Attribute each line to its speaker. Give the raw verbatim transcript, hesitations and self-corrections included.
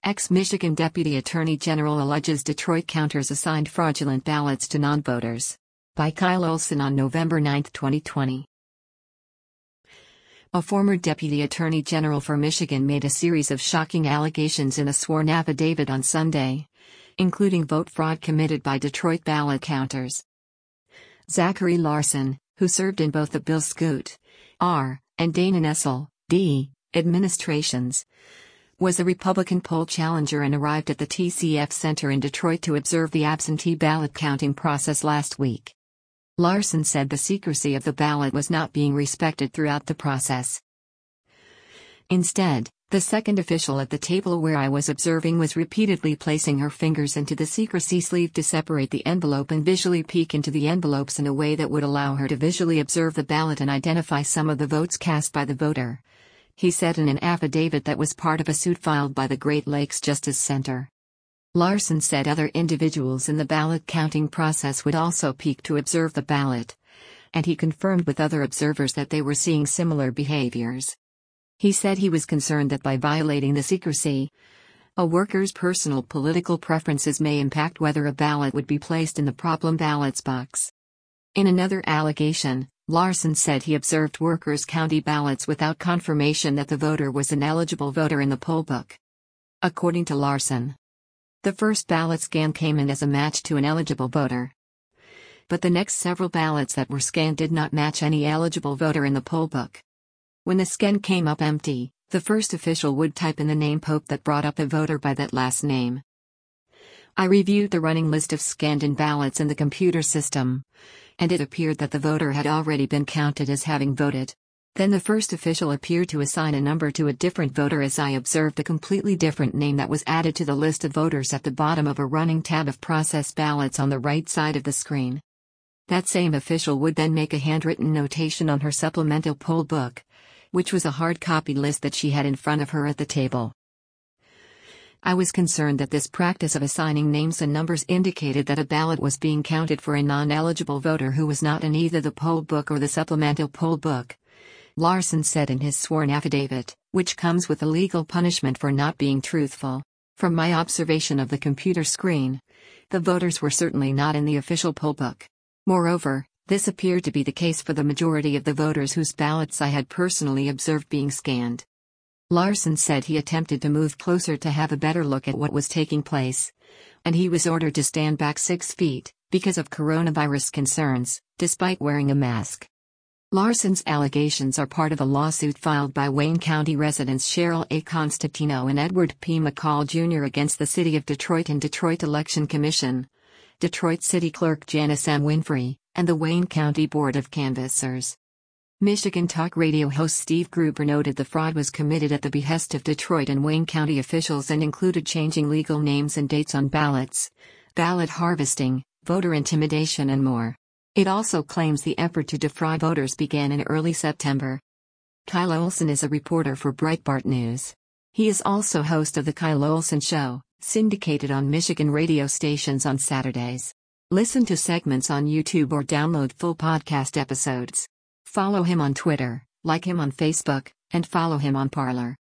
Speaker 1: Ex-Michigan Deputy Attorney General alleges Detroit counters assigned fraudulent ballots to non-voters. By Kyle Olson on November ninth, twenty twenty. A former Deputy Attorney General for Michigan made a series of shocking allegations in a sworn affidavit on Sunday, including vote fraud committed by Detroit ballot counters. Zachary Larson, who served in both the Bill Scoot R. and Dana Nessel D. administrations, was a Republican poll challenger and arrived at the T C F Center in Detroit to observe the absentee ballot counting process last week. Larson said the secrecy of the ballot was not being respected throughout the process. Instead, the second official at the table where I was observing was repeatedly placing her fingers into the secrecy sleeve to separate the envelope and visually peek into the envelopes in a way that would allow her to visually observe the ballot and identify some of the votes cast by the voter, he said in an affidavit that was part of a suit filed by the Great Lakes Justice Center. Larson said other individuals in the ballot counting process would also peek to observe the ballot, and he confirmed with other observers that they were seeing similar behaviors. He said he was concerned that by violating the secrecy, a worker's personal political preferences may impact whether a ballot would be placed in the problem ballots box. In another allegation, Larson said he observed workers' county ballots without confirmation that the voter was an eligible voter in the poll book. According to Larson, the first ballot scan came in as a match to an eligible voter. But the next several ballots that were scanned did not match any eligible voter in the poll book. When the scan came up empty, the first official would type in the name Pope that brought up a voter by that last name. I reviewed the running list of scanned-in ballots in the computer system, and it appeared that the voter had already been counted as having voted. Then the first official appeared to assign a number to a different voter as I observed a completely different name that was added to the list of voters at the bottom of a running tab of processed ballots on the right side of the screen. That same official would then make a handwritten notation on her supplemental poll book, which was a hard-copied list that she had in front of her at the table. I was concerned that this practice of assigning names and numbers indicated that a ballot was being counted for a non-eligible voter who was not in either the poll book or the supplemental poll book, Larson said in his sworn affidavit, which comes with a legal punishment for not being truthful. From my observation of the computer screen, the voters were certainly not in the official poll book. Moreover, this appeared to be the case for the majority of the voters whose ballots I had personally observed being scanned. Larson said he attempted to move closer to have a better look at what was taking place, and he was ordered to stand back six feet, because of coronavirus concerns, despite wearing a mask. Larson's allegations are part of a lawsuit filed by Wayne County residents Cheryl A. Constantino and Edward P. McCall Junior against the City of Detroit and Detroit Election Commission, Detroit City Clerk Janice M. Winfrey, and the Wayne County Board of Canvassers. Michigan Talk Radio host Steve Gruber noted the fraud was committed at the behest of Detroit and Wayne County officials and included changing legal names and dates on ballots, ballot harvesting, voter intimidation and more. It also claims the effort to defraud voters began in early September. Kyle Olson is a reporter for Breitbart News. He is also host of The Kyle Olson Show, syndicated on Michigan radio stations on Saturdays. Listen to segments on YouTube or download full podcast episodes. Follow him on Twitter, like him on Facebook, and follow him on Parler.